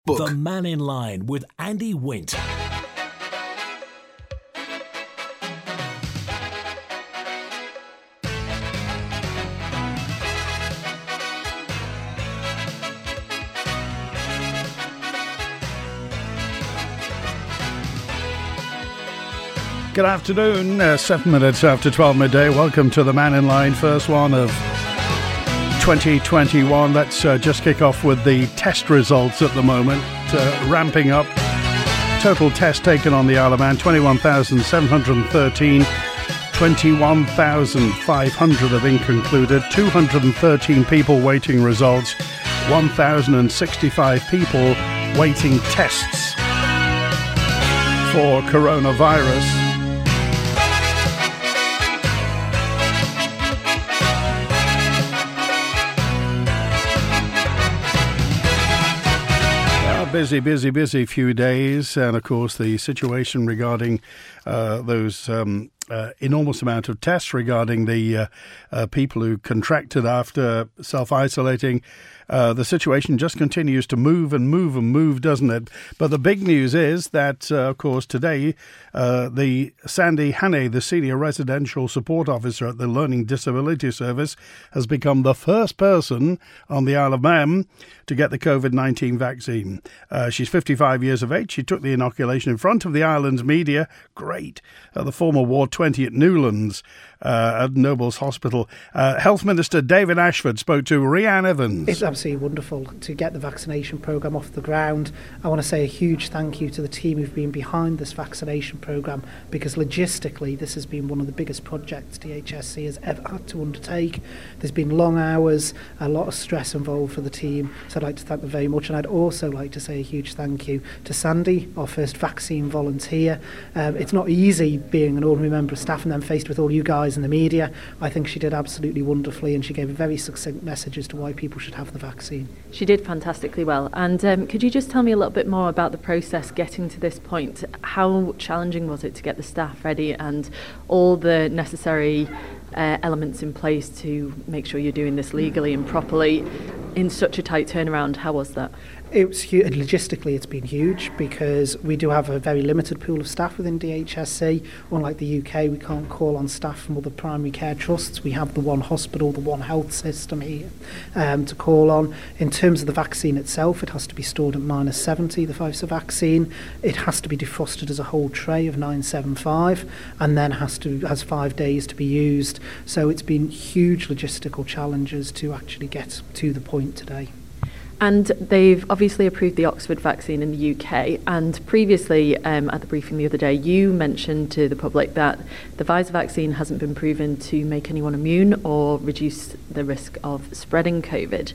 The Man in Line with Andy Wint. Good afternoon, 7 minutes after 12 midday. Welcome to the Man in Line, first one of 2021. Let's just kick off with the test results at the moment, ramping up. Total tests taken on the Isle of Man, 21,713. 21,500 have been concluded. 213 people waiting results. 1,065 people waiting tests for coronavirus. Busy few days, and of course the situation regarding those enormous amount of tests regarding the people who contracted after self-isolating. The situation just continues to move, doesn't it? But the big news is that, of course, today, the Sandy Hannay, the Senior Residential Support Officer at the Learning Disability Service, has become the first person on the Isle of Man to get the COVID-19 vaccine. She's 55 years of age. She took the inoculation in front of the island's media. Great. The former Ward 20 at Newlands at Nobles Hospital. Health Minister David Ashford spoke to Rhiannon Evans. It's absolutely wonderful to get the vaccination programme off the ground. I want to say a huge thank you to the team who've been behind this vaccination programme, because logistically this has been one of the biggest projects DHSC has ever had to undertake. There's been long hours, a lot of stress involved for the team, so I'd like to thank them very much. And I'd also like to say a huge thank you to Sandy, our first vaccine volunteer. It's not easy being an ordinary member of staff and then faced with all you guys in the media. I think she did absolutely wonderfully, and she gave a very succinct message as to why people should have the vaccine. She did fantastically well. And could you just tell me a little bit more about the process getting to this point? How challenging was it to get the staff ready and all the necessary elements in place to make sure you're doing this legally and properly in such a tight turnaround? How was that? It was huge. Logistically, it's been huge because we do have a very limited pool of staff within DHSC. Unlike the UK, we can't call on staff from other primary care trusts. We have the one hospital, the one health system here to call on. In terms of the vaccine itself, it has to be stored at -70, the Pfizer vaccine. It has to be defrosted as a whole tray of 975 and then has 5 days to be used. So it's been huge logistical challenges to actually get to the point today. And they've obviously approved the Oxford vaccine in the UK. And previously, at the briefing the other day, you mentioned to the public that the Pfizer vaccine hasn't been proven to make anyone immune or reduce the risk of spreading COVID.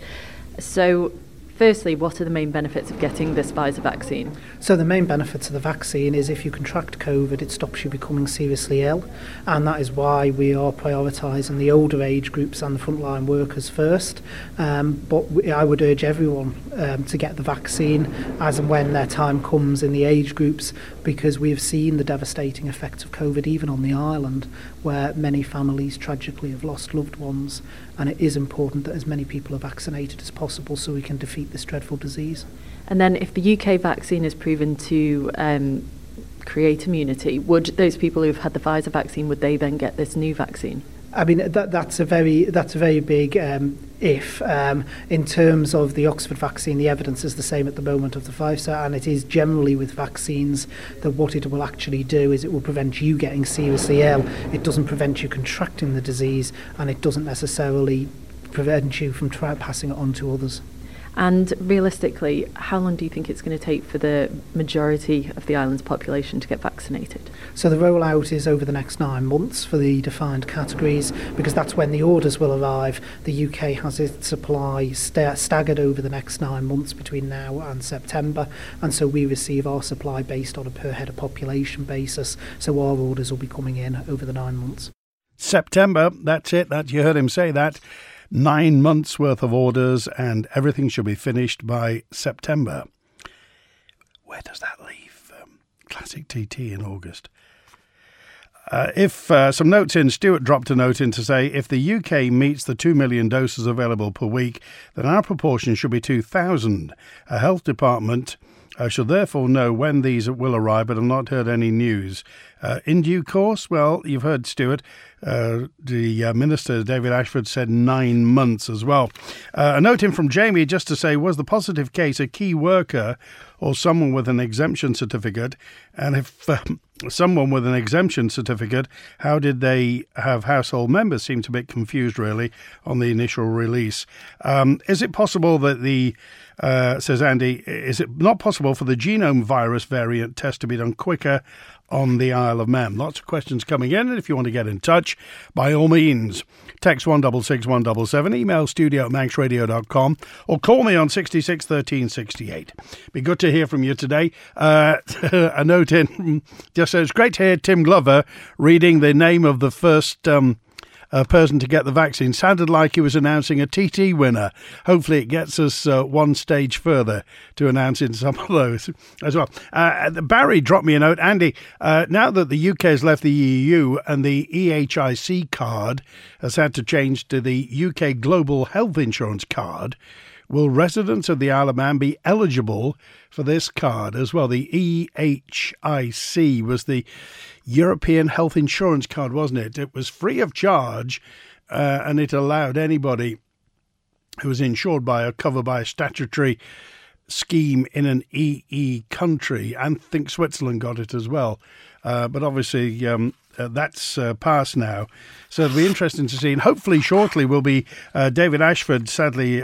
So, firstly, what are the main benefits of getting this Pfizer vaccine? So the main benefits of the vaccine is if you contract COVID, it stops you becoming seriously ill. And that is why we are prioritising the older age groups and the frontline workers first. But I would urge everyone to get the vaccine as and when their time comes in the age groups, because we have seen the devastating effects of COVID even on the island, where many families tragically have lost loved ones. And it is important that as many people are vaccinated as possible so we can defeat this dreadful disease. And then if the UK vaccine is proven to create immunity, would those people who've had the Pfizer vaccine, would they then get this new vaccine? I mean, that's a very big if. In terms of the Oxford vaccine, the evidence is the same at the moment of the Pfizer, and it is generally with vaccines that what it will actually do is it will prevent you getting seriously ill. It doesn't prevent you contracting the disease, and it doesn't necessarily prevent you from passing it on to others. And realistically, how long do you think it's going to take for the majority of the island's population to get vaccinated? So the rollout is over the next 9 months for the defined categories, because that's when the orders will arrive. The UK has its supply staggered over the next 9 months between now and September, and so we receive our supply based on a per head of population basis. So our orders will be coming in over the 9 months. September, that's it. You heard him say that. 9 months worth of orders, and everything should be finished by September. Where does that leave Classic TT in August? Some notes in, Stuart dropped a note in to say, if the UK meets the 2 million doses available per week, then our proportion should be 2,000. A health department should therefore know when these will arrive, but have not heard any news. In due course, well, you've heard Stuart. The Minister, David Ashford, said 9 months as well. A note in from Jamie just to say, was the positive case a key worker or someone with an exemption certificate? And if someone with an exemption certificate, how did they have household members? Seemed a bit confused, really, on the initial release. Is it possible that says Andy, is it not possible for the genome virus variant test to be done quicker on the Isle of Man? Lots of questions coming in, and if you want to get in touch, by all means, text 166177, email studio@manxradio.com, or call me on 66 13 68. Be good to hear from you today. A note in just says, great to hear Tim Glover reading the name of the first person to get the vaccine. Sounded like he was announcing a TT winner. Hopefully it gets us one stage further to announcing some of those as well. Barry dropped me a note. Andy, now that the UK has left the EU and the EHIC card has had to change to the UK Global Health Insurance card, will residents of the Isle of Man be eligible for this card as well? The EHIC was the European Health Insurance card, wasn't it? It was free of charge, and it allowed anybody who was insured by or covered by a statutory scheme in an EE country, and I think Switzerland got it as well. But obviously that's passed now. So it'll be interesting to see. And hopefully shortly will be David Ashford sadly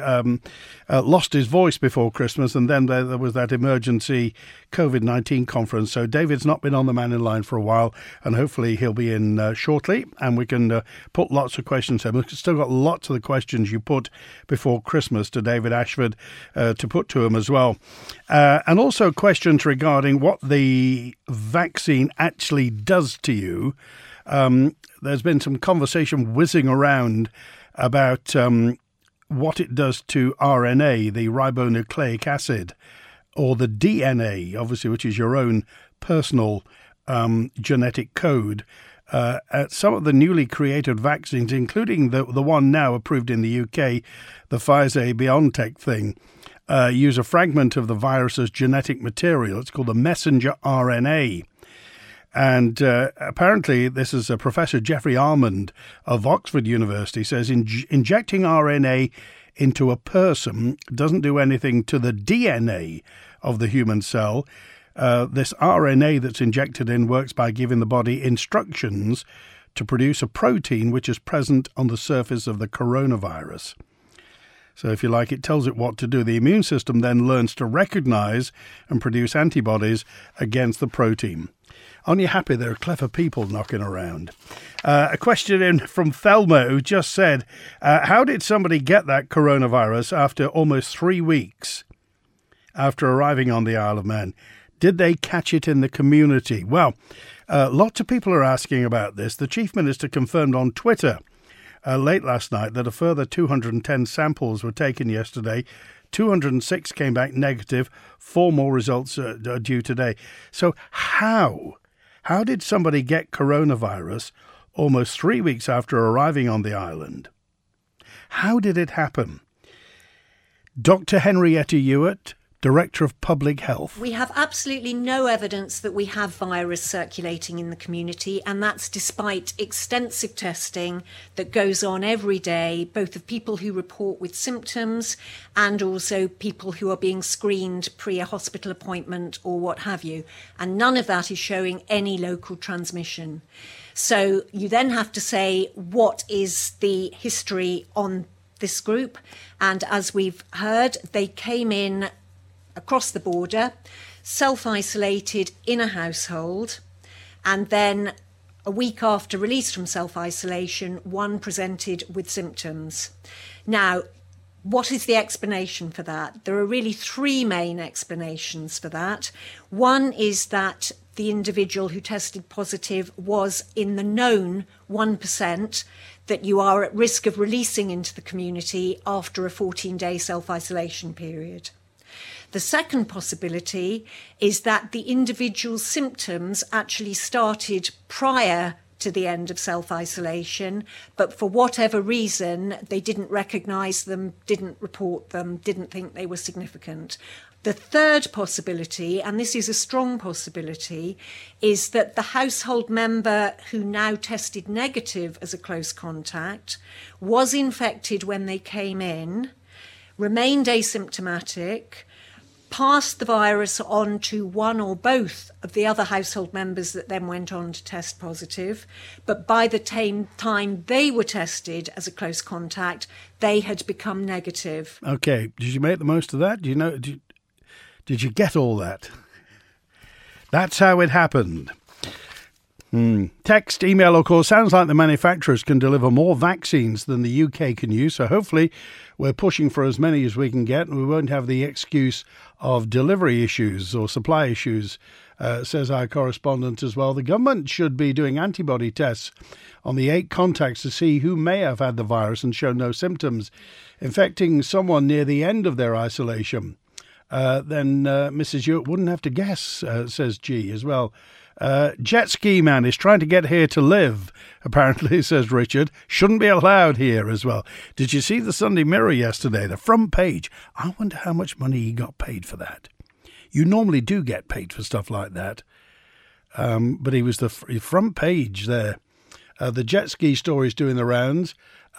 lost his voice before Christmas, and then there was that emergency COVID-19 conference. So David's not been on the Man in Line for a while, and hopefully he'll be in shortly, and we can put lots of questions to him. We've still got lots of the questions you put before Christmas to David Ashford to put to him as well. And also questions regarding what the vaccine actually does to you. There's been some conversation whizzing around about what it does to RNA, the ribonucleic acid, or the DNA, obviously, which is your own personal genetic code. Some of the newly created vaccines, including the one now approved in the UK, the Pfizer-BioNTech thing, use a fragment of the virus's genetic material. It's called the messenger RNA. And apparently, this is Professor Jeffrey Armand of Oxford University says injecting RNA into a person doesn't do anything to the DNA of the human cell. This RNA that's injected in works by giving the body instructions to produce a protein which is present on the surface of the coronavirus. So if you like, it tells it what to do. The immune system then learns to recognize and produce antibodies against the protein. Aren't you happy there are clever people knocking around? A question in from Thelma, who just said, how did somebody get that coronavirus after almost 3 weeks after arriving on the Isle of Man? Did they catch it in the community? Well, lots of people are asking about this. The Chief Minister confirmed on Twitter late last night that a further 210 samples were taken yesterday. 206 came back negative. 4 more results are due today. So how did somebody get coronavirus almost 3 weeks after arriving on the island? How did it happen? Dr. Henrietta Ewart, Director of Public Health. We have absolutely no evidence that we have virus circulating in the community, and that's despite extensive testing that goes on every day, both of people who report with symptoms and also people who are being screened pre a hospital appointment or what have you. And none of that is showing any local transmission. So you then have to say, what is the history on this group? And as we've heard, they came in across the border, self-isolated in a household, and then a week after release from self-isolation, one presented with symptoms. Now, what is the explanation for that? There are really 3 main explanations for that. One is that the individual who tested positive was in the known 1% that you are at risk of releasing into the community after a 14-day self-isolation period. The second possibility is that the individual's symptoms actually started prior to the end of self-isolation, but for whatever reason, they didn't recognise them, didn't report them, didn't think they were significant. The third possibility, and this is a strong possibility, is that the household member who now tested negative as a close contact was infected when they came in, remained asymptomatic, passed the virus on to one or both of the other household members that then went on to test positive. But by the time they were tested as a close contact, they had become negative. Okay, did you make the most of that? Did you get all that? That's how it happened. Text, email, of course, sounds like the manufacturers can deliver more vaccines than the UK can use. So hopefully we're pushing for as many as we can get, and we won't have the excuse of delivery issues or supply issues, says our correspondent as well. The government should be doing antibody tests on the 8 contacts to see who may have had the virus and show no symptoms, infecting someone near the end of their isolation. Then Mrs. Hewitt wouldn't have to guess, says G as well. Jet ski man is trying to get here to live, apparently, says Richard. Shouldn't be allowed here as well. Did you see the Sunday Mirror yesterday? The front page. I wonder how much money he got paid for that. You normally do get paid for stuff like that. But he was the front page there. The jet ski story's doing the rounds.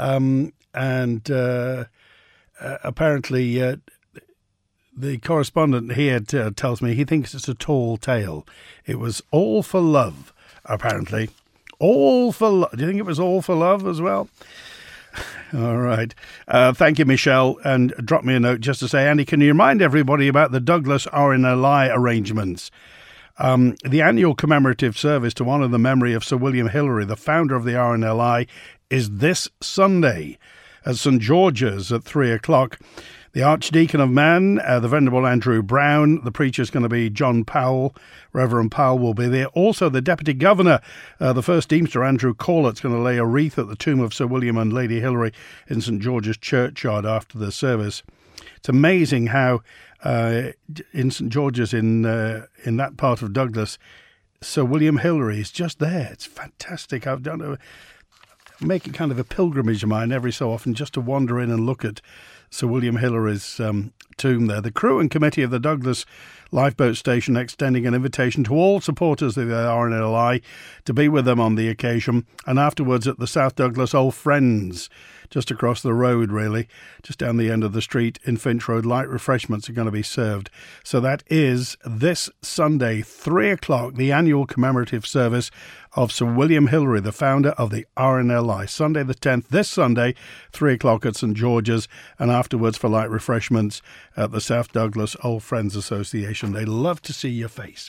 Apparently... the correspondent here tells me he thinks it's a tall tale. It was all for love, apparently. All for love. Do you think it was all for love as well? All right. Thank you, Michelle. And drop me a note just to say, Andy, can you remind everybody about the Douglas RNLI arrangements? The annual commemorative service to honour the memory of Sir William Hillary, the founder of the RNLI, is this Sunday at St George's at 3:00. The Archdeacon of Man, the Venerable Andrew Brown, the preacher's going to be John Powell. Reverend Powell will be there. Also, the Deputy Governor, the First Deemster, Andrew Corlett's going to lay a wreath at the tomb of Sir William and Lady Hillary in St George's Churchyard after the service. It's amazing how in St George's, in that part of Douglas, Sir William Hillary is just there. It's fantastic. I've done a make it kind of a pilgrimage of mine every so often just to wander in and look at Sir William Hillary's tomb there. The crew and committee of the Douglas Lifeboat Station extending an invitation to all supporters of the RNLI to be with them on the occasion, and afterwards at the South Douglas Old Friends, just across the road really, just down the end of the street in Finch Road. Light refreshments are going to be served. So that is this Sunday, 3:00, the annual commemorative service of Sir William Hillary, the founder of the RNLI. Sunday the 10th, this Sunday, 3:00 at St George's, and afterwards for light refreshments at the South Douglas Old Friends Association. They love to see your face.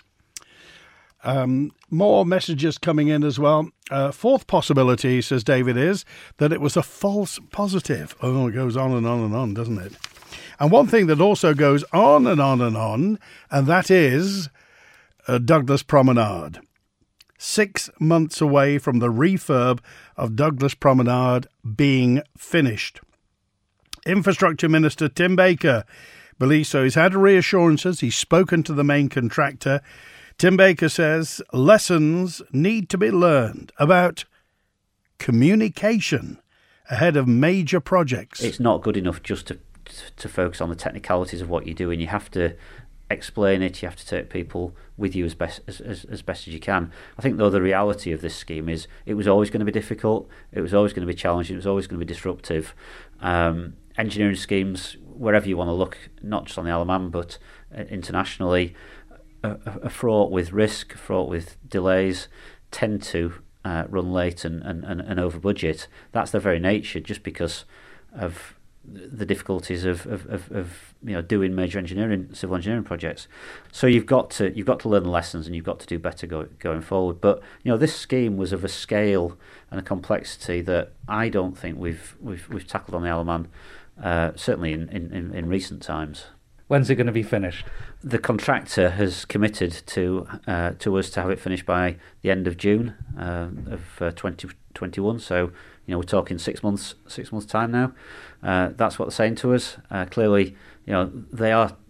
More messages coming in as well. Fourth possibility, says David, is that it was a false positive. Oh, it goes on and on and on, doesn't it? And one thing that also goes on and on and on, and that is Douglas Promenade. 6 months away from the refurb of Douglas Promenade being finished. Infrastructure Minister Tim Baker believes so. He's had reassurances. He's spoken to the main contractor. Tim Baker says lessons need to be learned about communication ahead of major projects. It's not good enough just to focus on the technicalities of what you're doing. You have to explain it. You have to take people with you as best as you can. I think, though, the reality of this scheme is it was always going to be difficult. It was always going to be challenging. It was always going to be disruptive. Engineering schemes, wherever you want to look, not just on the Isle of Man, but internationally, are fraught with risk, fraught with delays, tend to run late and over budget. That's their very nature, just because of the difficulties of doing major civil engineering projects. So you've got to learn the lessons, and you've got to do better going forward. But this scheme was of a scale and a complexity that I don't think we've tackled on the Isle of Man, certainly in recent times. When's it going to be finished? The contractor has committed to us to have it finished by the end of June of 2021. So we're talking 6 months time now. That's what they're saying to us. Clearly, they are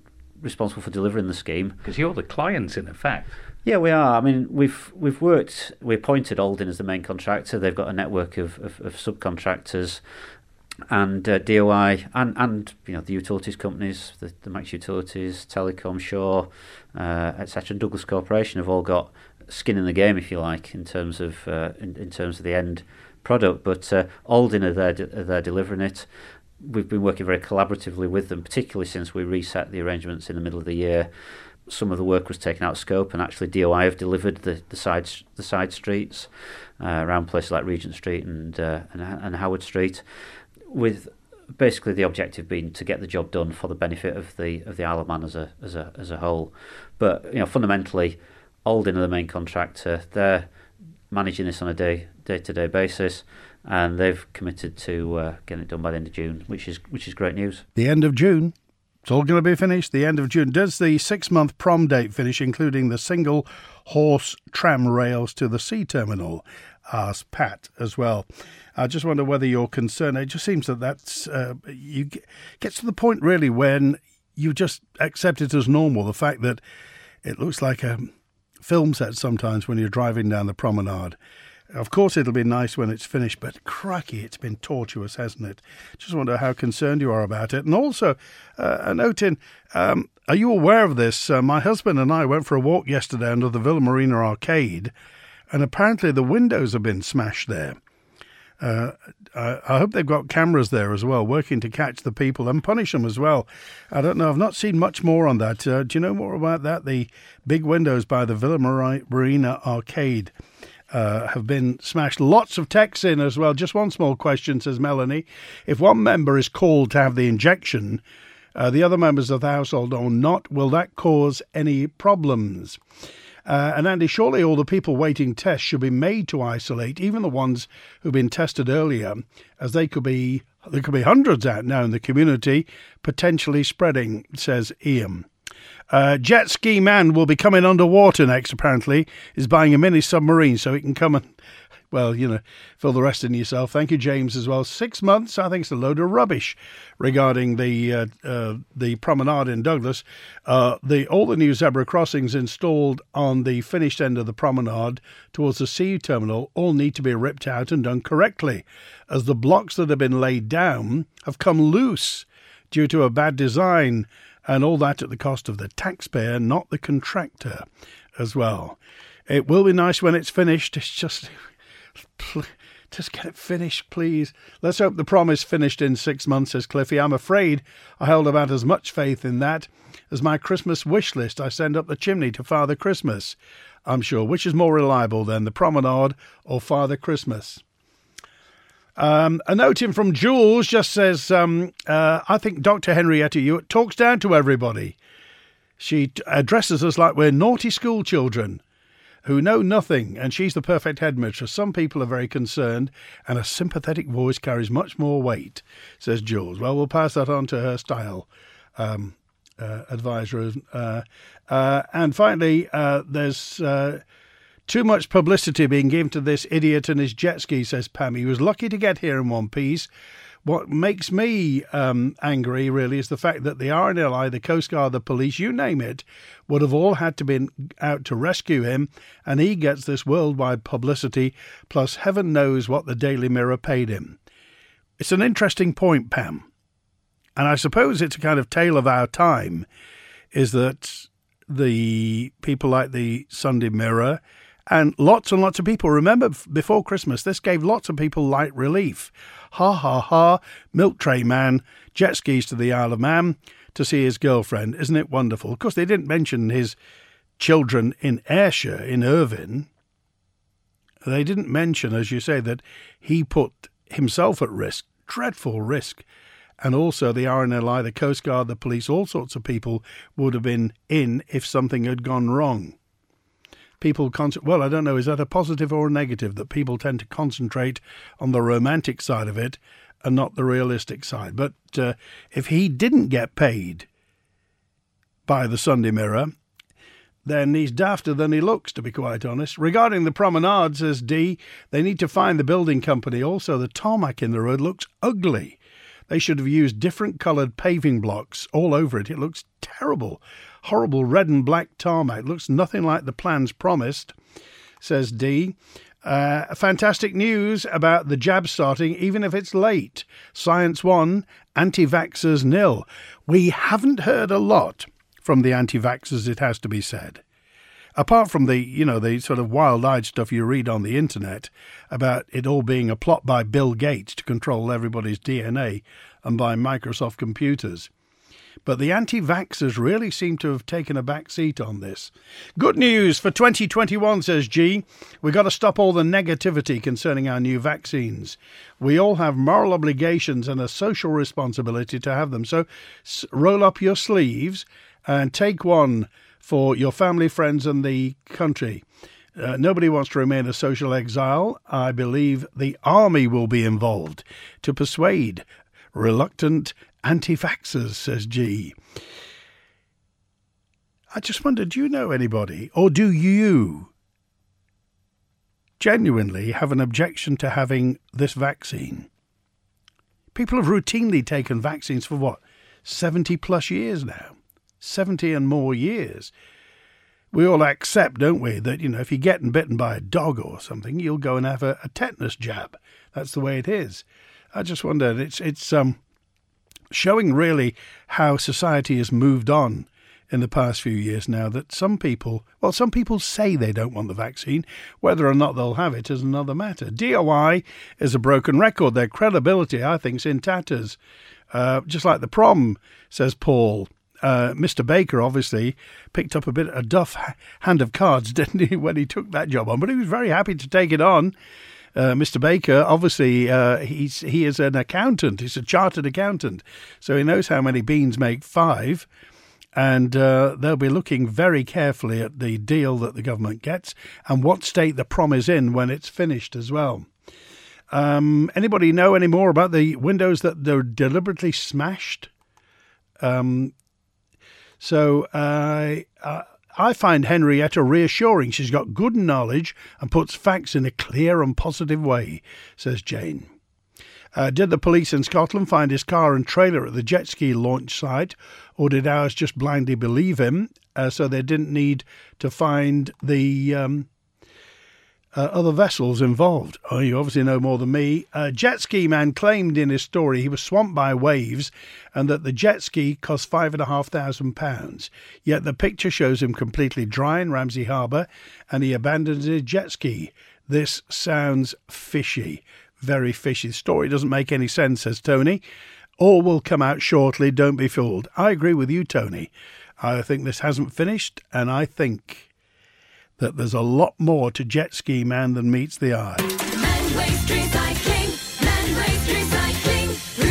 responsible for delivering the scheme. Because you're the client, in effect. Yeah, we are. I mean, we appointed Aldin as the main contractor. They've got a network of subcontractors, and DOI and the utilities companies, the Max Utilities, Telecom, Shaw, etc., and Douglas Corporation have all got skin in the game, if you like, in terms of in terms of the end product. But Aldin are there delivering it. We've been working very collaboratively with them, particularly since we reset the arrangements in the middle of the year. Some of the work was taken out of scope, and actually DOI have delivered the side streets around places like Regent Street and Howard Street, with basically the objective being to get the job done for the benefit of the Isle of Man as a whole. But fundamentally, Aldin are the main contractor. They're managing this on a day-to-day basis, and they've committed to getting it done by the end of June, which is great news. The end of June. It's all going to be finished the end of June. Does the 6-month prom date finish, including the single horse tram rails to the sea terminal? Asked Pat as well. I just wonder whether you're concerned. It just seems that's gets to the point really when you just accept it as normal. The fact that it looks like a film set sometimes when you're driving down the promenade. Of course, it'll be nice when it's finished, but crikey, it's been tortuous, hasn't it? Just wonder how concerned you are about it. And also, a note in, are you aware of this? My husband and I went for a walk yesterday under the Villa Marina Arcade, and apparently the windows have been smashed there. I hope they've got cameras there as well, working to catch the people and punish them as well. I don't know. I've not seen much more on that. Do you know more about that? The big windows by the Villa Marina Arcade have been smashed. Lots of texts in as well. Just one small question, says Melanie. If one member is called to have the injection, the other members of the household are not, will that cause any problems? And Andy, surely all the people waiting tests should be made to isolate, even the ones who've been tested earlier, as there could be hundreds out now in the community, potentially spreading, says Ian. Jet Ski Man will be coming underwater next, apparently. He's buying a mini submarine so he can come and, fill the rest in yourself. Thank you, James, as well. 6 months, I think it's a load of rubbish regarding the promenade in Douglas. All the new zebra crossings installed on the finished end of the promenade towards the sea terminal all need to be ripped out and done correctly, as the blocks that have been laid down have come loose due to a bad design, and all that at the cost of the taxpayer, not the contractor, as well. It will be nice when it's finished. It's just get it finished, please. Let's hope the prom is finished in 6 months, says Cliffy. I'm afraid I held about as much faith in that as my Christmas wish list I send up the chimney to Father Christmas. I'm sure. Which is more reliable then, the promenade or Father Christmas? A note in from Jules just says, I think Dr. Henrietta Hewitt talks down to everybody. She addresses us like we're naughty school children who know nothing, and she's the perfect headmistress. Some people are very concerned, and a sympathetic voice carries much more weight, says Jules. Well, we'll pass that on to her style advisor. And finally, there's too much publicity being given to this idiot and his jet ski, says Pam. He was lucky to get here in one piece. What makes me angry, really, is the fact that the RNLI, the Coast Guard, the police, you name it, would have all had to been out to rescue him, and he gets this worldwide publicity, plus heaven knows what the Daily Mirror paid him. It's an interesting point, Pam, and I suppose it's a kind of tale of our time, is that the people like the Sunday Mirror and lots of people, remember before Christmas, this gave lots of people light relief. Ha, ha, ha, milk tray man, jet skis to the Isle of Man to see his girlfriend. Isn't it wonderful? Of course, they didn't mention his children in Ayrshire, in Irvine. They didn't mention, as you say, that he put himself at risk, dreadful risk. And also the RNLI, the Coast Guard, the police, all sorts of people would have been in if something had gone wrong. People, well, I don't know, is that a positive or a negative, that people tend to concentrate on the romantic side of it and not the realistic side? But if he didn't get paid by the Sunday Mirror, then he's dafter than he looks, to be quite honest. Regarding the promenade, says Dee, they need to find the building company. Also, the tarmac in the road looks ugly. They should have used different coloured paving blocks all over it. It looks terrible. Horrible red and black tarmac. Looks nothing like the plans promised, says D. Fantastic news about the jab starting, even if it's late. Science 1, anti-vaxxers nil. We haven't heard a lot from the anti-vaxxers, it has to be said. Apart from the sort of wild-eyed stuff you read on the internet about it all being a plot by Bill Gates to control everybody's DNA and by Microsoft computers. But the anti-vaxxers really seem to have taken a back seat on this. Good news for 2021, says G. We've got to stop all the negativity concerning our new vaccines. We all have moral obligations and a social responsibility to have them. So roll up your sleeves and take one for your family, friends and the country. Nobody wants to remain a social exile. I believe the army will be involved to persuade reluctant anti-vaxxers, says G. I just wonder, do you know anybody, or do you genuinely have an objection to having this vaccine? People have routinely taken vaccines for 70 plus years now. 70 and more years. We all accept, don't we, that, if you're getting bitten by a dog or something, you'll go and have a tetanus jab. That's the way it is. I just wonder, it's showing really how society has moved on in the past few years now, that some people say they don't want the vaccine. Whether or not they'll have it is another matter. DOI is a broken record. Their credibility, I think, is in tatters. Just like the prom, says Paul. Mr. Baker obviously picked up a duff hand of cards, didn't he, when he took that job on? But he was very happy to take it on. Mr. Baker, obviously, he is an accountant. He's a chartered accountant. So he knows how many beans make 5. And they'll be looking very carefully at the deal that the government gets and what state the prom is in when it's finished as well. Anybody know any more about the windows that they're deliberately smashed? So I find Henrietta reassuring. She's got good knowledge and puts facts in a clear and positive way, says Jane. Did the police in Scotland find his car and trailer at the jet ski launch site, or did ours just blindly believe him, so they didn't need to find the other vessels involved? Oh, you obviously know more than me. Jet ski man claimed in his story he was swamped by waves and that the jet ski cost £5,500. Yet the picture shows him completely dry in Ramsey Harbour and he abandoned his jet ski. This sounds fishy. Very fishy. The story doesn't make any sense, says Tony. All will come out shortly, don't be fooled. I agree with you, Tony. I think this hasn't finished, and I think that there's a lot more to Jet Ski Man than meets the eye. Man Waste Recycling, Man Waste Recycling,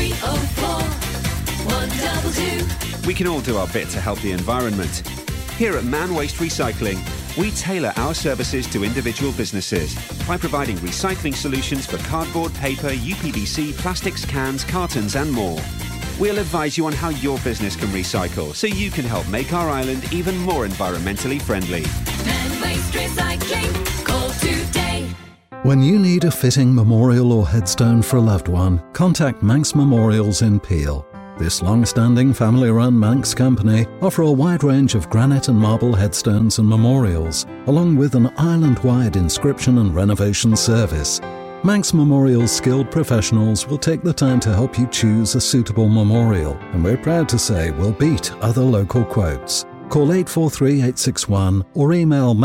304 122. We can all do our bit to help the environment. Here at Man Waste Recycling, we tailor our services to individual businesses by providing recycling solutions for cardboard, paper, UPVC, plastics, cans, cartons and more. We'll advise you on how your business can recycle so you can help make our island even more environmentally friendly. Man Waste Recycling, call today. When you need a fitting memorial or headstone for a loved one, contact Manx Memorials in Peel. This long-standing family-run Manx company offer a wide range of granite and marble headstones and memorials, along with an island-wide inscription and renovation service. Manx Memorial's skilled professionals will take the time to help you choose a suitable memorial, and we're proud to say we'll beat other local quotes. Call 843-861 or email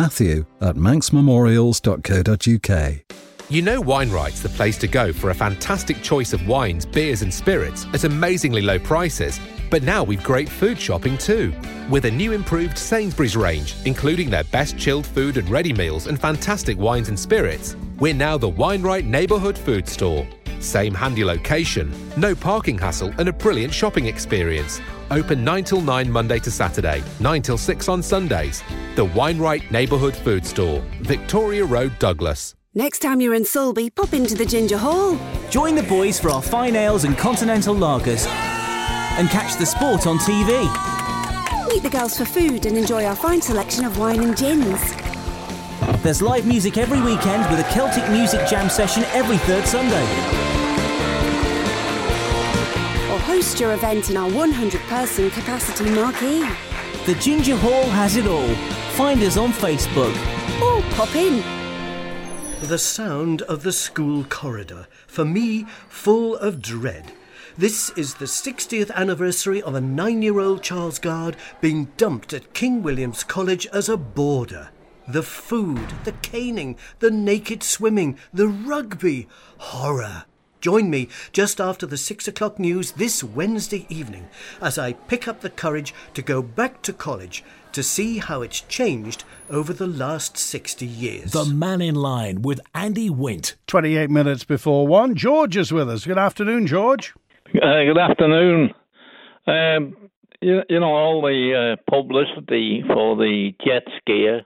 matthew@manxmemorials.co.uk. You know WineRight's the place to go for a fantastic choice of wines, beers and spirits at amazingly low prices. But now we've great food shopping too. With a new improved Sainsbury's range, including their best chilled food and ready meals and fantastic wines and spirits, we're now the WineRight Neighbourhood Food Store. Same handy location, no parking hassle and a brilliant shopping experience. Open 9 till 9 Monday to Saturday, 9 till 6 on Sundays. The WineRight Neighbourhood Food Store, Victoria Road, Douglas. Next time you're in Sulby, pop into the Ginger Hall. Join the boys for our fine ales and continental lagers. And catch the sport on TV. Meet the girls for food and enjoy our fine selection of wine and gins. There's live music every weekend with a Celtic music jam session every third Sunday. Host your event in our 100-person capacity marquee. The Ginger Hall has it all. Find us on Facebook. Or pop in. The sound of the school corridor, for me, full of dread. This is the 60th anniversary of a 9-year-old Charles Gard being dumped at King William's College as a boarder. The food, the caning, the naked swimming, the rugby. Horror. Join me just after the 6 o'clock news this Wednesday evening as I pick up the courage to go back to college to see how it's changed over the last 60 years. The Man in Line with Andy Wint. 28 minutes before 1. George is with us. Good afternoon, George. Good afternoon. You know, all the publicity for the jet skier.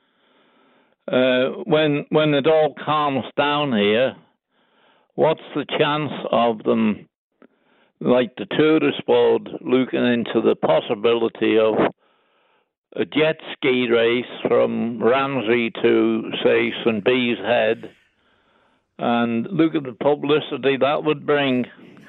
When it all calms down here, what's the chance of them, like the tourist board, looking into the possibility of a jet ski race from Ramsey to, say, St. Bees Head, and look at the publicity that would bring?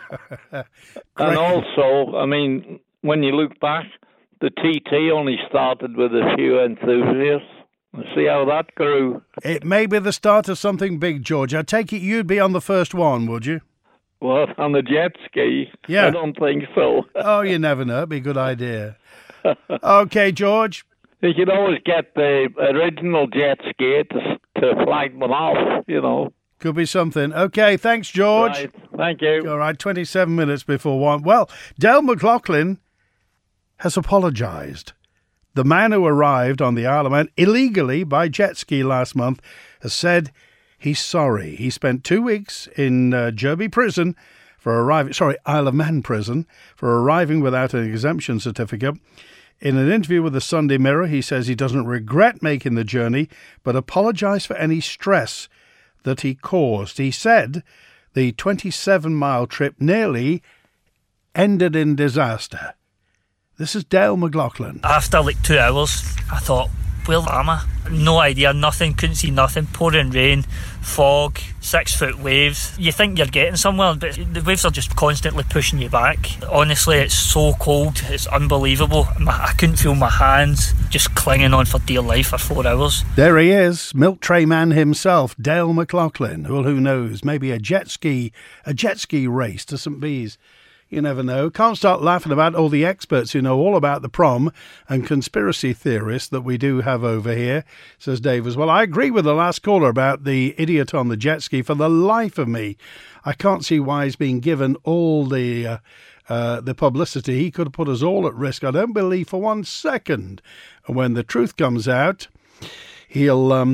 And also, I mean, when you look back, the TT only started with a few enthusiasts. See how that grew. It may be the start of something big, George. I take it you'd be on the first one, would you? What, on the jet ski? Yeah. I don't think so. Oh, you never know. It'd be a good idea. Okay, George. You could always get the original jet ski to flag them off, you know. Could be something. Okay, thanks, George. Right, thank you. All right, 27 minutes before 1. Well, Dale McLaughlin has apologised. The man who arrived on the Isle of Man illegally by jet ski last month has said he's sorry. He spent 2 weeks in Derby prison Isle of Man prison for arriving without an exemption certificate. In an interview with the Sunday Mirror, he says he doesn't regret making the journey, but apologised for any stress that he caused. He said the 27-mile trip nearly ended in disaster. This is Dale McLaughlin. After like 2 hours, I thought, where am I? No idea, nothing, couldn't see nothing. Pouring rain, fog, 6-foot waves. You think you're getting somewhere, but the waves are just constantly pushing you back. Honestly, it's so cold, it's unbelievable. I couldn't feel my hands, just clinging on for dear life for 4 hours. There he is, milk tray man himself, Dale McLaughlin. Well, who knows, maybe a jet ski race to St. Bees. You never know. Can't start laughing about all the experts who know all about the prom and conspiracy theorists that we do have over here, says Dave as well. I agree with the last caller about the idiot on the jet ski. For the life of me, I can't see why he's being given all the publicity. He could have put us all at risk. I don't believe for 1 second. And when the truth comes out, he'll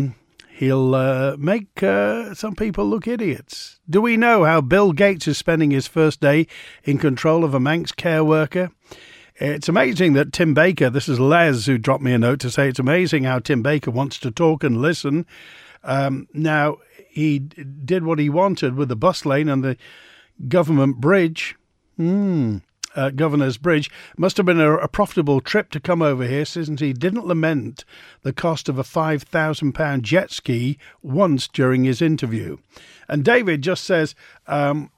make some people look idiots. Do we know how Bill Gates is spending his first day in control of a Manx care worker? It's amazing that Tim Baker, this is Les who dropped me a note to say it's amazing how Tim Baker wants to talk and listen. Now, he did what he wanted with the bus lane and the government bridge. Governor's Bridge. Must have been a profitable trip to come over here, since he didn't lament the cost of a £5,000 jet ski once during his interview. And David just says, when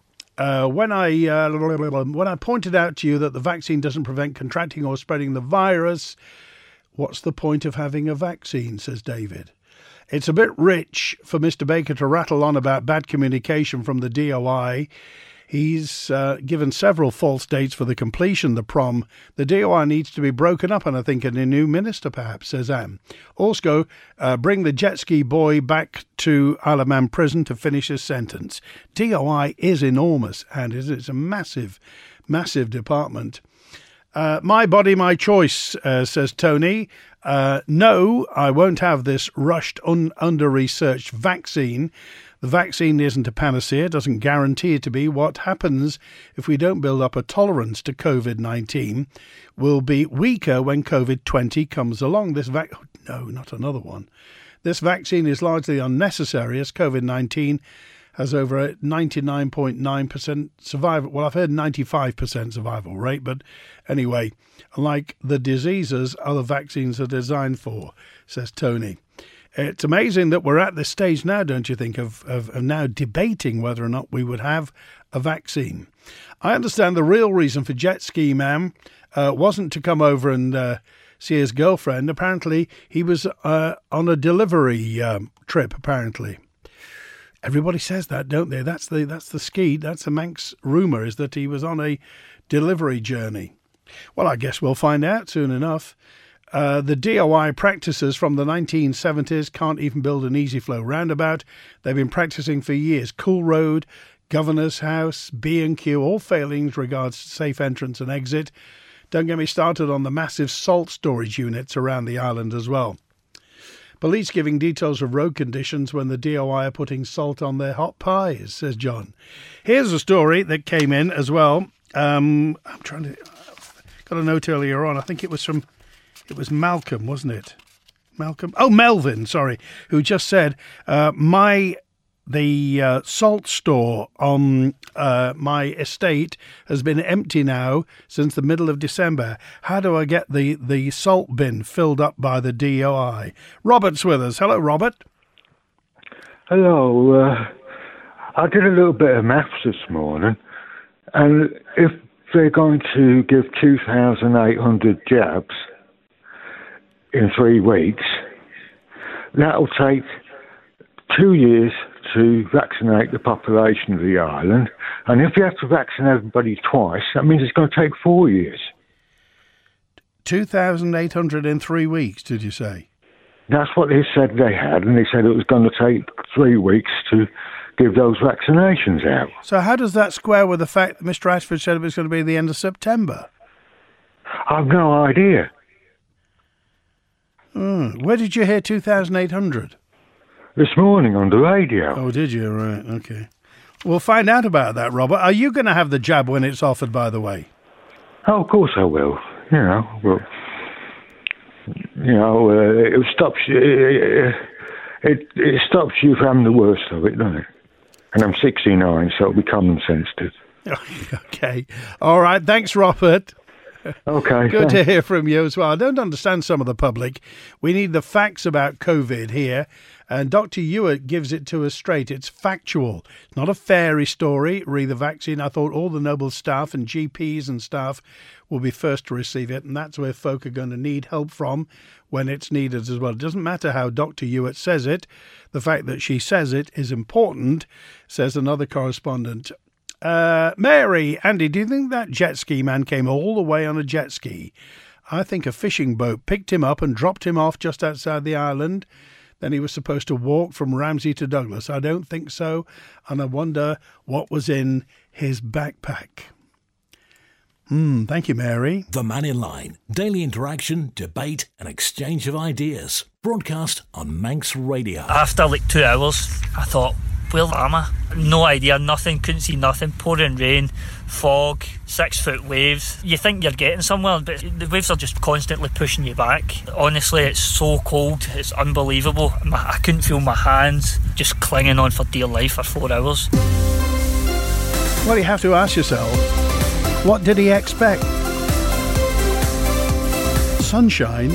I pointed out to you that the vaccine doesn't prevent contracting or spreading the virus, what's the point of having a vaccine, says David. It's a bit rich for Mr. Baker to rattle on about bad communication from the DOI. He's given several false dates for the completion of the prom. The DOI needs to be broken up, and I think a new minister perhaps, says Anne. Also, bring the jet ski boy back to Isle of Man prison to finish his sentence. DOI is enormous, and it's a massive, massive department. My body, my choice, says Tony. No, I won't have this rushed, under-researched vaccine. The vaccine isn't a panacea, doesn't guarantee it to be. What happens if we don't build up a tolerance to COVID-19 will be weaker when COVID-20 comes along. No, not another one. This vaccine is largely unnecessary, as COVID-19 has over a 99.9% survival. Well, I've heard 95% survival rate, but anyway, like the diseases other vaccines are designed for, says Tony. It's amazing that we're at this stage now, don't you think, of now debating whether or not we would have a vaccine. I understand the real reason for Jet Ski Man wasn't to come over and see his girlfriend. Apparently, he was on a delivery trip, apparently. Everybody says that, don't they? That's the skeet. That's the Manx rumour, is that he was on a delivery journey. Well, I guess we'll find out soon enough. The DOI practices from the 1970s can't even build an easy flow roundabout. They've been practising for years. Cool Road, Governor's House, B&Q, all failings regards safe entrance and exit. Don't get me started on the massive salt storage units around the island as well. Police giving details of road conditions when the DOI are putting salt on their hot pies, says John. Here's a story that came in as well. Got a note earlier on. I think it was Malcolm, wasn't it? Malcolm? Oh, Melvin, sorry, who just said, the salt store on my estate has been empty now since the middle of December. How do I get the salt bin filled up by the DOI? Robert's with us. Hello, Robert. Hello. I did a little bit of maths this morning, and if they're going to give 2,800 jabs in 3 weeks, that'll take 2 years to vaccinate the population of the island. And if you have to vaccinate everybody twice, that means it's going to take 4 years. 2,800 in 3 weeks, did you say? That's what they said they had, and they said it was going to take 3 weeks to give those vaccinations out. So how does that square with the fact that Mr. Ashford said it was going to be the end of September? I've no idea. Where did you hear 2,800? This morning on the radio. Oh, did you? Right, okay. We'll find out about that, Robert. Are you going to have the jab when it's offered, by the way? Oh, of course I will. It stops you. It stops you from having the worst of it, doesn't it? And I'm 69, so it'll be common sensitive. Okay. All right. Thanks, Robert. Okay. Good to hear from you as well. I don't understand some of the public. We need the facts about COVID here. And Dr. Hewitt gives it to us straight. It's factual. It's not a fairy story. Re the vaccine. I thought all the noble staff and GPs and staff will be first to receive it. And that's where folk are going to need help from when it's needed as well. It doesn't matter how Dr. Hewitt says it. The fact that she says it is important, says another correspondent. Mary, Andy, do you think that jet ski man came all the way on a jet ski? I think a fishing boat picked him up and dropped him off just outside the island. Then he was supposed to walk from Ramsey to Douglas. I don't think so, and I wonder what was in his backpack. Thank you, Mary. The Man in Line. Daily interaction, debate and exchange of ideas. Broadcast on Manx Radio. After 2 hours, I thought, where am I? No idea, nothing, couldn't see nothing. Pouring rain, fog, 6-foot waves. You think you're getting somewhere, but the waves are just constantly pushing you back. Honestly, it's so cold, it's unbelievable. I couldn't feel my hands, just clinging on for dear life for 4 hours. Well, you have to ask yourself, what did he expect? Sunshine?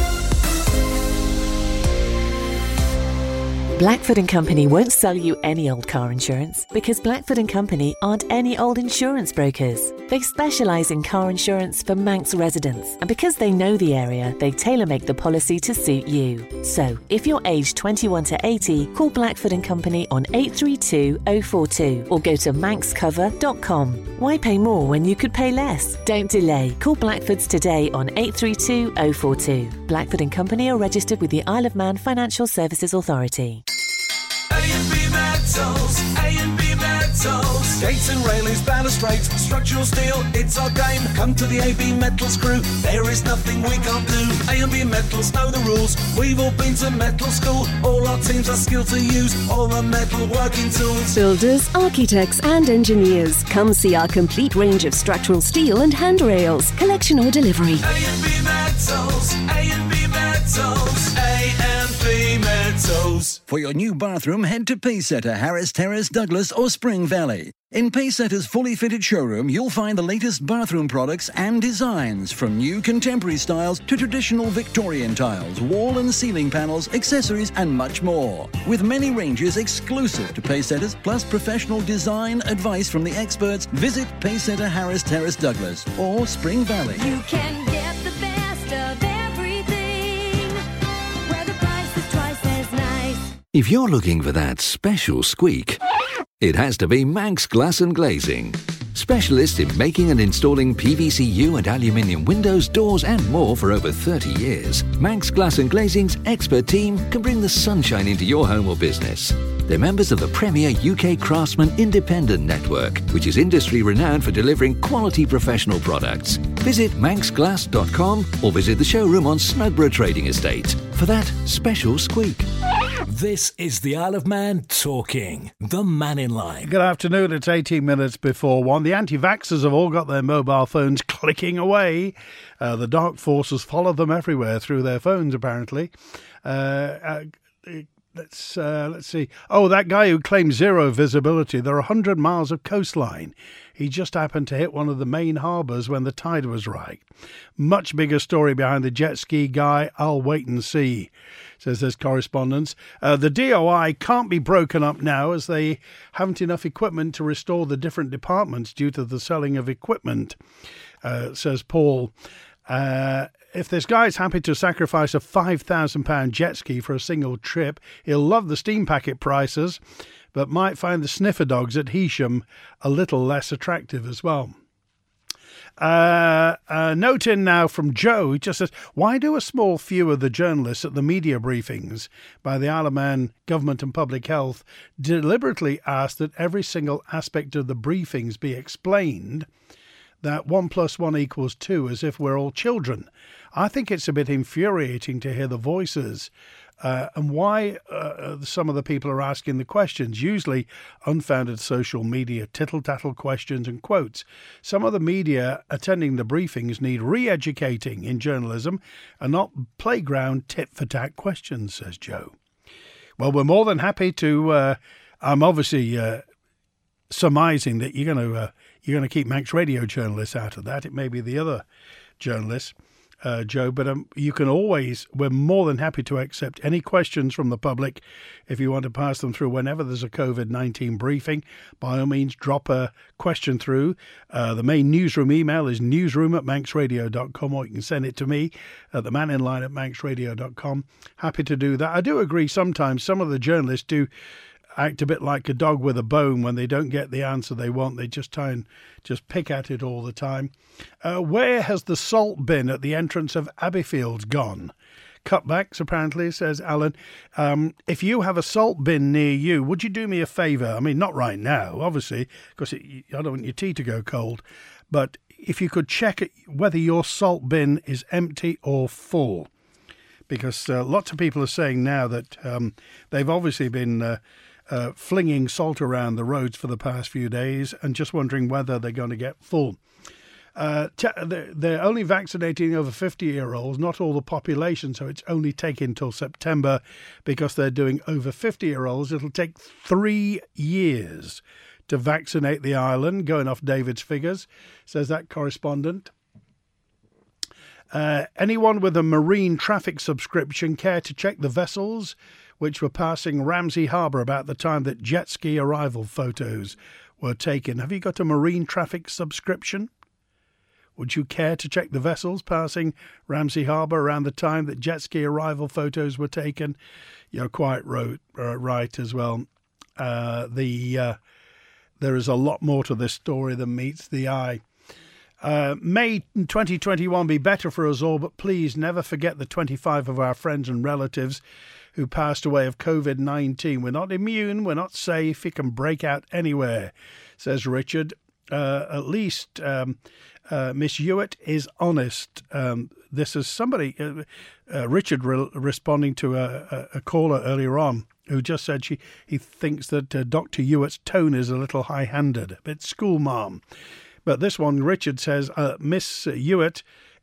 Blackford & Company won't sell you any old car insurance because Blackford & Company aren't any old insurance brokers. They specialise in car insurance for Manx residents, and because they know the area, they tailor-make the policy to suit you. So, if you're aged 21 to 80, call Blackford & Company on 832 042 or go to manxcover.com. Why pay more when you could pay less? Don't delay. Call Blackford's today on 832 042. Blackford & Company are registered with the Isle of Man Financial Services Authority. A&B Metals, A&B Metals. Gates and railings, balustrades, structural steel, it's our game. Come to the AB Metals crew, there is nothing we can't do. A&B Metals know the rules, we've all been to metal school. All our teams are skilled to use all the metal working tools. Builders, architects and engineers, come see our complete range of structural steel and handrails, collection or delivery. A&B Metals, A&B Metals, A&B Metals. For your new bathroom, head to Pacesetter, Harris Terrace, Douglas or Spring Valley. In Pacesetter's fully fitted showroom, you'll find the latest bathroom products and designs, from new contemporary styles to traditional Victorian tiles, wall and ceiling panels, accessories and much more. With many ranges exclusive to Pacesetters, plus professional design advice from the experts, visit Pacesetter, Harris Terrace, Douglas or Spring Valley. You can get the best of everything, where the price is twice as nice. If you're looking for that special squeak, it has to be Manx Glass and Glazing. Specialists in making and installing PVC-U and aluminium windows, doors and more for over 30 years. Manx Glass and Glazing's expert team can bring the sunshine into your home or business. They're members of the premier UK Craftsman Independent Network, which is industry renowned for delivering quality professional products. Visit manxglass.com or visit the showroom on Snugborough Trading Estate for that special squeak. This is the Isle of Man talking. The Man in Line. Good afternoon. It's 18 minutes before 1. The anti-vaxxers have all got their mobile phones clicking away. The dark forces follow them everywhere through their phones, apparently. Let's see. Oh, that guy who claimed zero visibility. There are 100 miles of coastline. He just happened to hit one of the main harbours when the tide was right. Much bigger story behind the jet ski guy. I'll wait and see, says this correspondence. The DOI can't be broken up now as they haven't enough equipment to restore the different departments due to the selling of equipment, says Paul. If this guy's happy to sacrifice a £5,000 jet ski for a single trip, he'll love the steam packet prices, but might find the sniffer dogs at Heysham a little less attractive as well. Note in now from Joe, who just says, why do a small few of the journalists at the media briefings by the Isle of Man Government and Public Health deliberately ask that every single aspect of the briefings be explained, that 1 + 1 = 2, as if we're all children? I think it's a bit infuriating to hear the voices and why some of the people are asking the questions, usually unfounded social media tittle-tattle questions and quotes. Some of the media attending the briefings need re-educating in journalism and not playground tit-for-tat questions, says Joe. Well, we're more than happy to... I'm obviously surmising that you're going to keep Manx Radio journalists out of that. It may be the other journalists, Joe, but you can always, we're more than happy to accept any questions from the public. If you want to pass them through whenever there's a COVID-19 briefing, by all means, drop a question through. The main newsroom email is newsroom@manxradio.com, or you can send it to me at the maninline@manxradio.com. Happy to do that. I do agree sometimes some of the journalists do act a bit like a dog with a bone. When they don't get the answer they want, they just try and just pick at it all the time. Where has the salt bin at the entrance of Abbeyfields gone? Cutbacks, apparently, says Alan. If you have a salt bin near you, would you do me a favour? I mean, not right now, obviously, because I don't want your tea to go cold. But if you could check whether your salt bin is empty or full. Because lots of people are saying now that they've obviously been flinging salt around the roads for the past few days and just wondering whether they're going to get full. They're only vaccinating over 50-year-olds, not all the population, so it's only taking till September because they're doing over 50-year-olds. It'll take 3 years to vaccinate the island, going off David's figures, says that correspondent. Anyone with a marine traffic subscription care to check the vessels which were passing Ramsey Harbour about the time that jet ski arrival photos were taken? Have you got a marine traffic subscription? Would you care to check the vessels passing Ramsey Harbour around the time that jet ski arrival photos were taken? You're quite right as well. There is a lot more to this story than meets the eye. May 2021 be better for us all, but please never forget the 25 of our friends and relatives who passed away of COVID-19. We're not immune, we're not safe, it can break out anywhere, says Richard. At least Miss Hewitt is honest. This is somebody, Richard responding to a caller earlier on who just said he thinks that Dr. Hewitt's tone is a little high-handed, a bit schoolmarm. But this one, Richard says, Miss Hewitt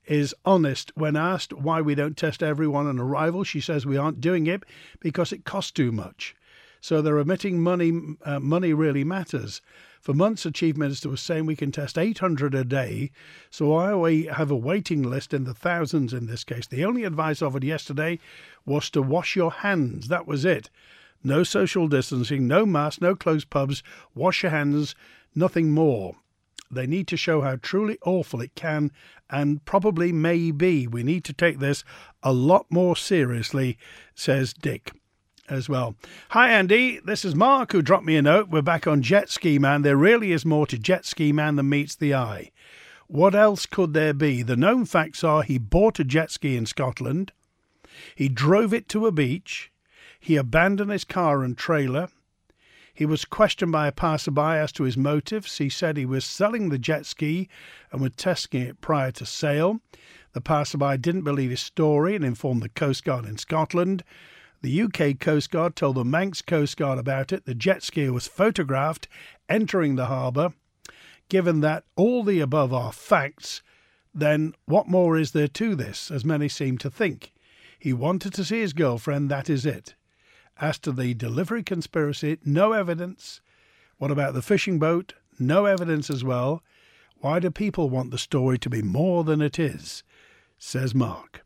is honest. When asked why we don't test everyone on arrival, she says we aren't doing it because it costs too much. So they're omitting money. Money really matters. For months, the Chief Minister was saying we can test 800 a day, so why we have a waiting list in the thousands in this case? The only advice offered yesterday was to wash your hands. That was it. No social distancing, no masks, no closed pubs. Wash your hands, nothing more. They need to show how truly awful it can and probably may be. We need to take this a lot more seriously, says Dick as well. Hi, Andy. This is Mark who dropped me a note. We're back on Jet Ski Man. There really is more to Jet Ski Man than meets the eye. What else could there be? The known facts are he bought a jet ski in Scotland. He drove it to a beach. He abandoned his car and trailer. He was questioned by a passerby as to his motives. He said he was selling the jet ski and was testing it prior to sale. The passerby didn't believe his story and informed the Coast Guard in Scotland. The UK Coast Guard told the Manx Coast Guard about it. The jet skier was photographed entering the harbour. Given that all the above are facts, then what more is there to this, as many seem to think? He wanted to see his girlfriend, that is it. As to the delivery conspiracy, no evidence. What about the fishing boat? No evidence as well. Why do people want the story to be more than it is? Says Mark.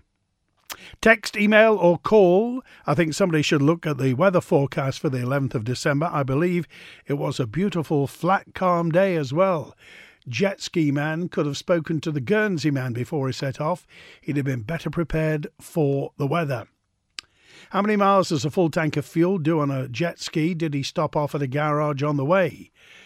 Text, email or call. I think somebody should look at the weather forecast for the 11th of December. I believe it was a beautiful, flat, calm day as well. Jet Ski Man could have spoken to the Guernsey man before he set off. He'd have been better prepared for the weather. How many miles does a full tank of fuel do on a jet ski? Did he stop off at a garage on the way?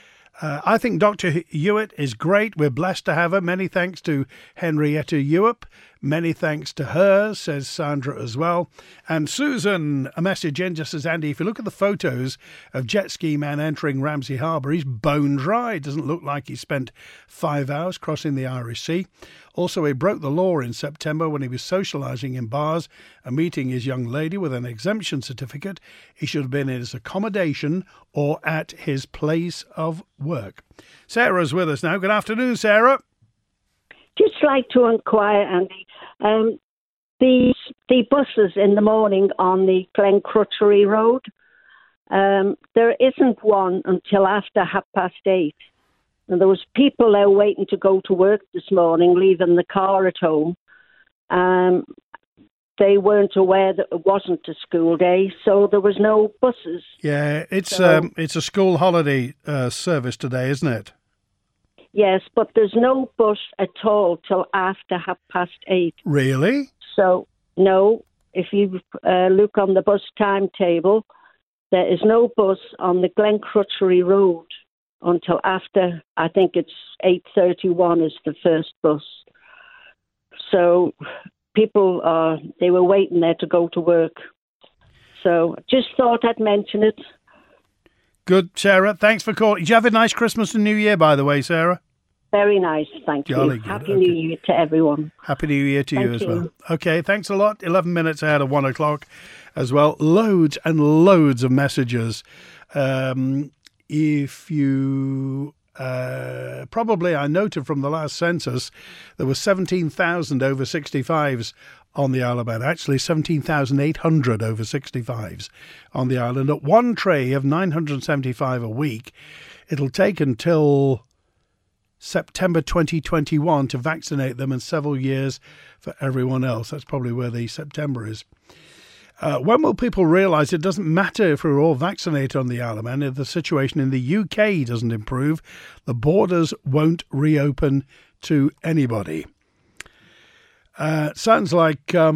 I think Dr. Hewitt is great. We're blessed to have her. Many thanks to Henrietta Hewitt. Many thanks to her, says Sandra as well. And Susan, a message in, just says, Andy, if you look at the photos of Jet Ski Man entering Ramsey Harbour, he's bone dry. It doesn't look like he spent 5 hours crossing the Irish Sea. Also, he broke the law in September when he was socialising in bars and meeting his young lady with an exemption certificate. He should have been in his accommodation or at his place of work. Sarah's with us now. Good afternoon, Sarah. Just like to inquire, Andy, the buses in the morning on the Glencrutchery Road, there isn't one until after 8:30. And there was people there waiting to go to work this morning, leaving the car at home. They weren't aware that it wasn't a school day, so there was no buses. Yeah, it's a school holiday service today, isn't it? Yes, but there's no bus at all till after 8:30. Really? So, no, if you look on the bus timetable, there is no bus on the Glencrutchery Road until after, I think it's 8:31 is the first bus. So people they were waiting there to go to work. So just thought I'd mention it. Good, Sarah. Thanks for calling. Did you have a nice Christmas and New Year, by the way, Sarah? Very nice, thank Jolly you. good. Happy New Year to everyone. Happy New Year to you Thank as well. you. Okay, thanks a lot. 11 minutes ahead of 1 o'clock as well. Loads and loads of messages. If you... probably, I noted from the last census, there were 17,000 over 65s on the Isle of Man. Actually, 17,800 over 65s on the island. At one tray of 975 a week, it'll take until September 2021 to vaccinate them and several years for everyone else. That's probably where the September is. When will people realise it doesn't matter if we're all vaccinated on the Isle of Man? If the situation in the UK doesn't improve, the borders won't reopen to anybody. Sounds like, let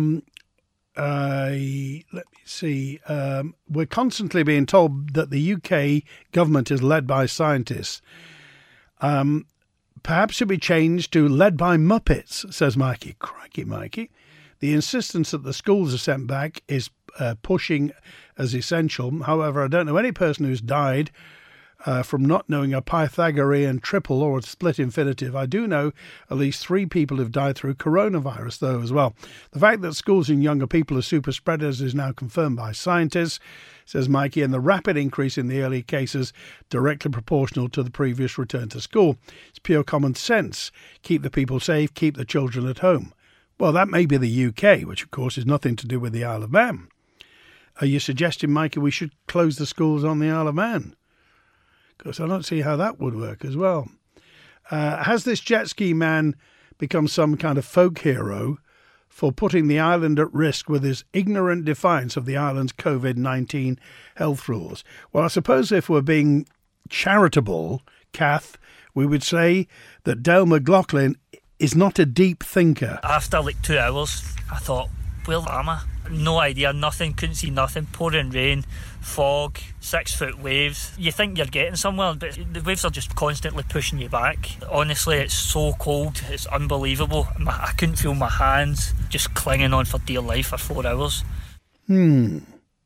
me see, we're constantly being told that the UK government is led by scientists. Perhaps it should be changed to led by Muppets, says Mikey. Crikey, Mikey. The insistence that the schools are sent back is pushing as essential. However, I don't know any person who's died from not knowing a Pythagorean triple or a split infinitive. I do know at least 3 people who've died through coronavirus, though, as well. The fact that schools and younger people are super spreaders is now confirmed by scientists, says Mikey, and the rapid increase in the early cases directly proportional to the previous return to school. It's pure common sense. Keep the people safe, keep the children at home. Well, that may be the UK, which of course is nothing to do with the Isle of Man. Are you suggesting, Mikey, we should close the schools on the Isle of Man? Because I don't see how that would work as well. Has this jet ski man become some kind of folk hero for putting the island at risk with his ignorant defiance of the island's COVID-19 health rules? Well, I suppose if we're being charitable, Kath, we would say that Dale McLaughlin is not a deep thinker. After like 2 hours, I thought, where am I? No idea, nothing, couldn't see nothing, pouring rain, fog, 6-foot waves. You think you're getting somewhere, but the waves are just constantly pushing you back. Honestly, it's so cold, it's unbelievable. I couldn't feel my hands, just clinging on for dear life for 4 hours. Oh,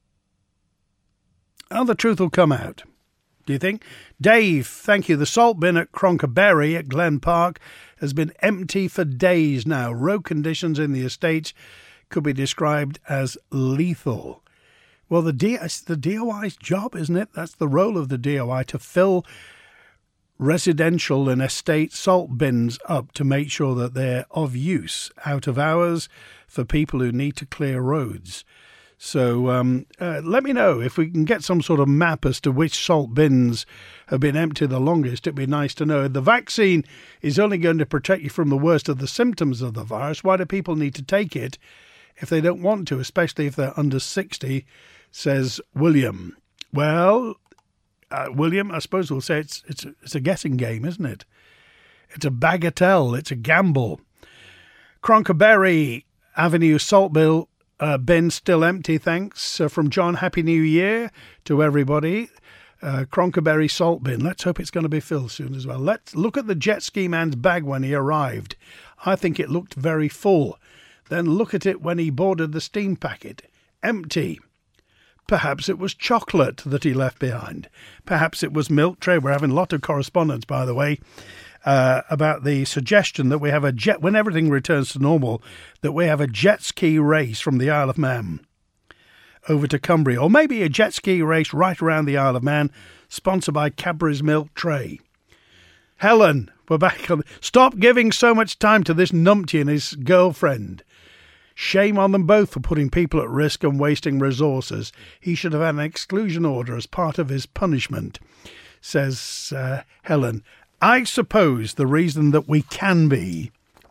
the truth will come out, do you think? Dave, thank you. The salt bin at Cronkerberry at Glen Park has been empty for days now. Road conditions in the estates could be described as lethal. Well, it's the DOI's job, isn't it? That's the role of the DOI, to fill residential and estate salt bins up to make sure that they're of use out of hours for people who need to clear roads. So let me know if we can get some sort of map as to which salt bins have been empty the longest. It'd be nice to know. The vaccine is only going to protect you from the worst of the symptoms of the virus. Why do people need to take it if they don't want to, especially if they're under 60, says William. Well, William, I suppose we'll say it's a guessing game, isn't it? It's a bagatelle. It's a gamble. Cronkerberry Avenue salt bin still empty, thanks. From John, Happy New Year to everybody. Cronkerberry salt bin. Let's hope it's going to be filled soon as well. Let's look at the jet ski man's bag when he arrived. I think it looked very full. Then look at it when he boarded the steam packet. Empty. Perhaps it was chocolate that he left behind. Perhaps it was milk tray. We're having a lot of correspondence, by the way, about the suggestion that we have when everything returns to normal, that we have a jet ski race from the Isle of Man over to Cumbria, or maybe a jet ski race right around the Isle of Man, sponsored by Cadbury's Milk Tray. Helen, we're back on. Stop giving so much time to this numpty and his girlfriend. Shame on them both for putting people at risk and wasting resources. He should have had an exclusion order as part of his punishment, says Helen. I suppose the reason that we can be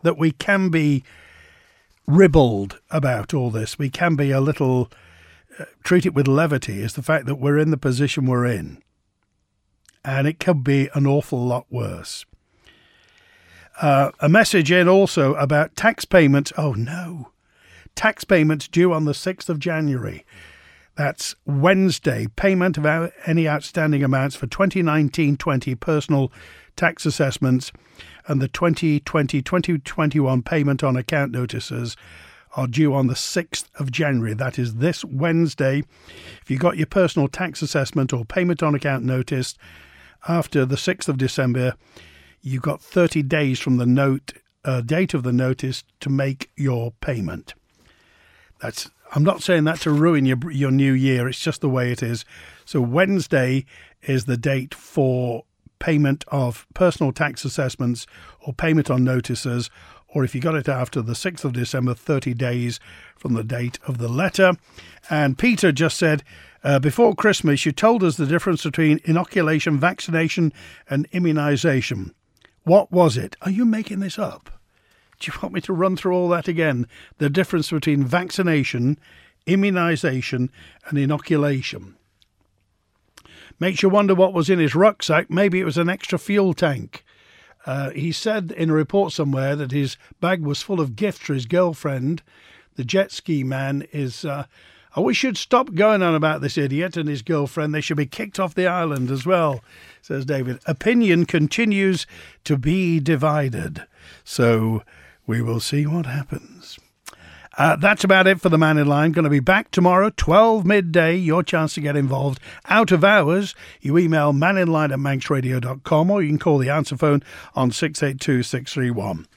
ribald about all this, we can be a little, treat it with levity, is the fact that we're in the position we're in. And it could be an awful lot worse. A message in also about tax payments. Oh, no. Tax payments due on the 6th of January. That's Wednesday. Payment of any outstanding amounts for 2019-20 personal tax assessments and the 2020-2021 payment on account notices are due on the 6th of January. That is this Wednesday. If you got your personal tax assessment or payment on account notice after the 6th of December, you've got 30 days from the date of the notice to make your payment. I'm not saying that to ruin your new year. It's just the way it is. So Wednesday is the date for payment of personal tax assessments or payment on notices, or if you got it after the 6th of December, 30 days from the date of the letter. And Peter just said, before Christmas, you told us the difference between inoculation, vaccination and immunisation. What was it? Are you making this up? Do you want me to run through all that again? The difference between vaccination, immunisation and inoculation. Makes you wonder what was in his rucksack. Maybe it was an extra fuel tank. He said in a report somewhere that his bag was full of gifts for his girlfriend. The jet ski man is... we should stop going on about this idiot and his girlfriend. They should be kicked off the island as well, says David. Opinion continues to be divided. So we will see what happens. That's about it for the Man in Line. Going to be back tomorrow, 12 midday. Your chance to get involved. Out of hours, you email maninline@manxradio.com or you can call the answer phone on 682 631.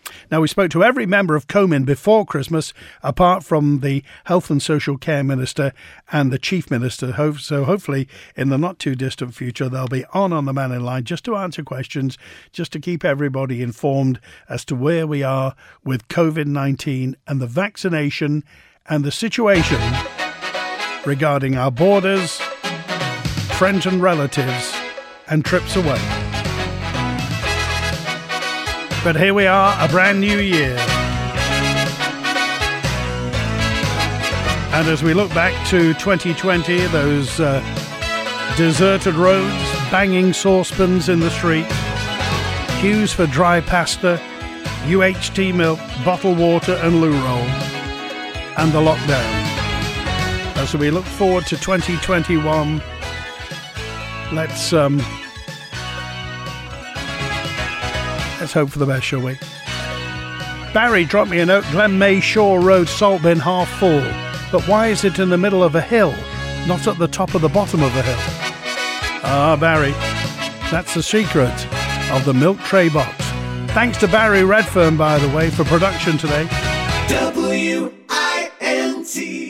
Now, we spoke to every member of Comin before Christmas, apart from the Health and Social Care Minister and the Chief Minister. So hopefully in the not too distant future, they'll be on the Man in Line just to answer questions, just to keep everybody informed as to where we are with COVID-19 and the vaccination and the situation regarding our borders, friends and relatives, and trips away. But here we are, a brand new year. And as we look back to 2020, those deserted roads, banging saucepans in the street, queues for dry pasta, UHT milk, bottled water and loo roll, and the lockdown. As we look forward to 2021, let's hope for the best, shall we? Barry dropped me a note. Glen May Shore Road salt bin half full. But why is it in the middle of a hill, not at the top of the bottom of the hill? Ah, Barry, that's the secret of the milk tray box. Thanks to Barry Redfern, by the way, for production today. WINT